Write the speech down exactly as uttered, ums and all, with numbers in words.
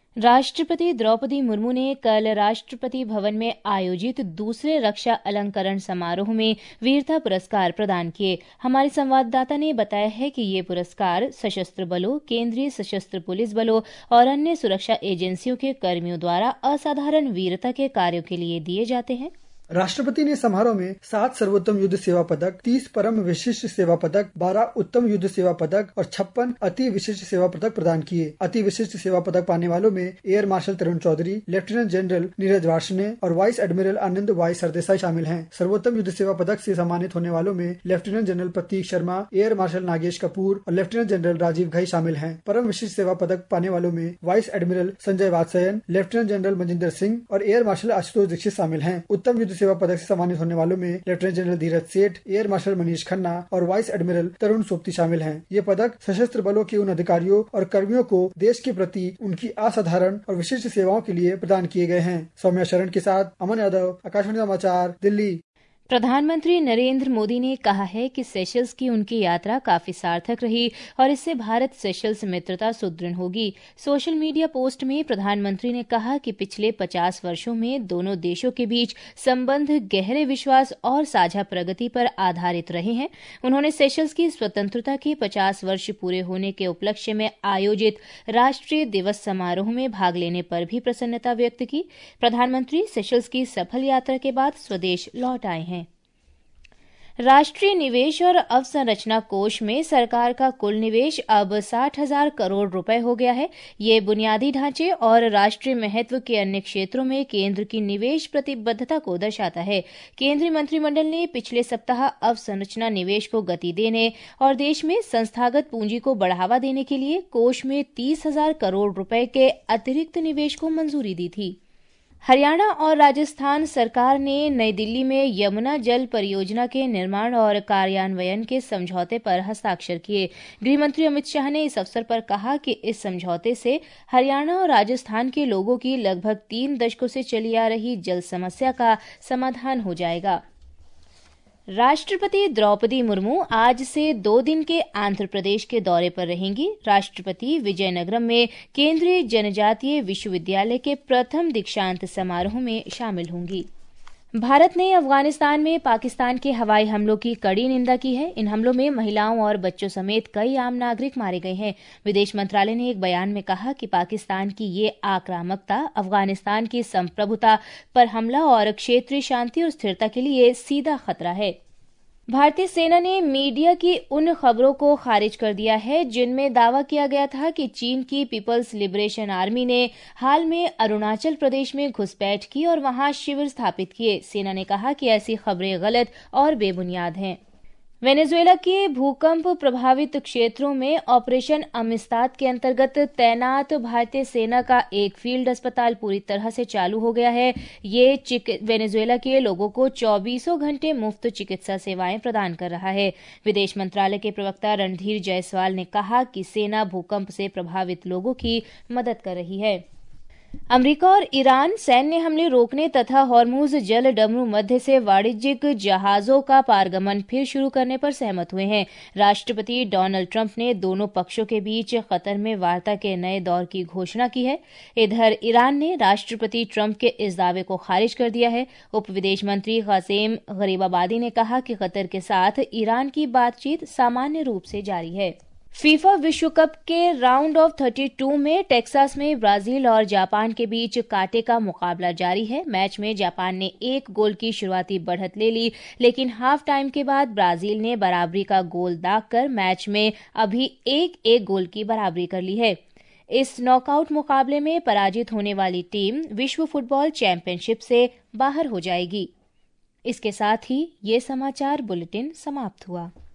राष्ट्रपति द्रौपदी मुर्मू ने कल राष्ट्रपति भवन में आयोजित दूसरे रक्षा अलंकरण समारोह में वीरता पुरस्कार प्रदान किए। हमारे संवाददाता ने बताया है कि ये पुरस्कार सशस्त्र बलों, केंद्रीय सशस्त्र पुलिस बलों और अन्य सुरक्षा एजेंसियों के कर्मियों द्वारा असाधारण वीरता के कार्यों के लिए दिए जाते हैं। राष्ट्रपति ने समारोह में सात सर्वोत्तम युद्ध सेवा पदक, तीस परम विशिष्ट सेवा पदक, बारह उत्तम युद्ध सेवा पदक और छप्पन अति विशिष्ट सेवा पदक प्रदान किए। अति विशिष्ट सेवा पदक पाने वालों में air marshal Tarun Chaudhary, lieutenant general Neeraj Varshney और vice admiral Anand Y Sardesai शामिल हैं। सर्वोत्तम युद्ध सेवा पदक से सम्मानित होने वालों में lieutenant general Prateek Sharma, air marshal Nagesh Kapoor और लेफ्टिनेंट जनरल राजीव घई शामिल हैं। परम विशिष्ट सेवा पदक पाने वालों में vice admiral Sanjay Vatsayan, lieutenant general Manjinder Singh और एयर मार्शल आशुतोष दीक्षित शामिल हैं। उत्तम युद्ध सेवा पदक से सम्मानित होने वालों में लेफ्टिनेंट जनरल धीरज सेठ, एयर मार्शल मनीष खन्ना और वाइस एडमिरल तरुण सोपती शामिल हैं। ये पदक सशस्त्र बलों के उन अधिकारियों और कर्मियों को देश के प्रति उनकी असाधारण और विशिष्ट सेवाओं के लिए प्रदान किए गए हैं। सौम्या शरण के साथ अमन यादव, आकाशवाणी समाचार, दिल्ली। प्रधानमंत्री नरेंद्र मोदी ने कहा है कि सेशल्स की उनकी यात्रा काफी सार्थक रही और इससे भारत सेशल्स मित्रता सुदृढ़ होगी। सोशल मीडिया पोस्ट में प्रधानमंत्री ने कहा कि पिछले पचास वर्षों में दोनों देशों के बीच संबंध गहरे विश्वास और साझा प्रगति पर आधारित रहे हैं। उन्होंने सेशल्स की स्वतंत्रता के पचास वर्ष पूरे होने के उपलक्ष्य में आयोजित राष्ट्रीय दिवस समारोह में भाग लेने पर भी प्रसन्नता व्यक्त की। प्रधानमंत्री सेशल्स की सफल यात्रा के बाद स्वदेश लौट आए हैं। राष्ट्रीय निवेश और अवसंरचना कोष में सरकार का कुल निवेश अब साठ हजार करोड़ रुपए हो गया है। ये बुनियादी ढांचे और राष्ट्रीय महत्व के अन्य क्षेत्रों में केंद्र की निवेश प्रतिबद्धता को दर्शाता है। केंद्रीय मंत्रिमंडल ने पिछले सप्ताह अवसंरचना निवेश को गति देने और देश में संस्थागत पूंजी को बढ़ावा देने के लिए कोष में तीस हजार करोड़ रुपए के अतिरिक्त निवेश को मंजूरी दी थी। हरियाणा और राजस्थान सरकार ने नई दिल्ली में यमुना जल परियोजना के निर्माण और कार्यान्वयन के समझौते पर हस्ताक्षर किए। गृहमंत्री अमित शाह ने इस अवसर पर कहा कि इस समझौते से हरियाणा और राजस्थान के लोगों की लगभग तीन दशकों से चली आ रही जल समस्या का समाधान हो जाएगा। राष्ट्रपति द्रौपदी मुर्मू आज से दो दिन के आंध्र प्रदेश के दौरे पर रहेंगी। राष्ट्रपति विजयनगरम में केंद्रीय जनजातीय विश्वविद्यालय के प्रथम दीक्षांत समारोह में शामिल होंगी। भारत ने अफगानिस्तान में पाकिस्तान के हवाई हमलों की कड़ी निंदा की है। इन हमलों में महिलाओं और बच्चों समेत कई आम नागरिक मारे गए हैं। विदेश मंत्रालय ने एक बयान में कहा कि पाकिस्तान की ये आक्रामकता अफगानिस्तान की संप्रभुता पर हमला और क्षेत्रीय शांति और स्थिरता के लिए सीधा खतरा है। भारतीय सेना ने मीडिया की उन खबरों को खारिज कर दिया है जिनमें दावा किया गया था कि चीन की पीपल्स लिबरेशन आर्मी ने हाल में अरुणाचल प्रदेश में घुसपैठ की और वहां शिविर स्थापित किए। सेना ने कहा कि ऐसी खबरें गलत और बेबुनियाद हैं। वेनेजुएला के भूकंप प्रभावित क्षेत्रों में ऑपरेशन अमिस्ताद के अंतर्गत तैनात भारतीय सेना का एक फील्ड अस्पताल पूरी तरह से चालू हो गया है। ये वेनेजुएला के लोगों को चौबीसों घंटे मुफ्त चिकित्सा सेवाएं प्रदान कर रहा है। विदेश मंत्रालय के प्रवक्ता रणधीर जायसवाल ने कहा कि सेना भूकंप से प्रभावित लोगों की मदद कर रही है। अमेरिका और ईरान सैन्य हमले रोकने तथा हॉर्मुज जल डमरू मध्य से वाणिज्यिक जहाजों का पारगमन फिर शुरू करने पर सहमत हुए हैं। राष्ट्रपति डोनाल्ड ट्रंप ने दोनों पक्षों के बीच कतर में वार्ता के नए दौर की घोषणा की है। इधर ईरान ने राष्ट्रपति ट्रंप के इस दावे को खारिज कर दिया है। उप विदेश मंत्री कासेम गरीबाबादी ने कहा कि कतर के साथ ईरान की बातचीत सामान्य रूप से जारी है। फीफा विश्व कप के राउंड ऑफ बत्तीस में टेक्सास में ब्राजील और जापान के बीच कांटे का मुकाबला जारी है। मैच में जापान ने एक गोल की शुरुआती बढ़त ले ली, लेकिन हाफ टाइम के बाद ब्राजील ने बराबरी का गोल दागकर मैच में अभी एक एक गोल की बराबरी कर ली है। इस नॉकआउट मुकाबले में पराजित होने वाली टीम विश्व फुटबॉल चैंपियनशिप से बाहर हो जाएगी। इसके साथ ही ये समाचार बुलेटिन समाप्त हुआ।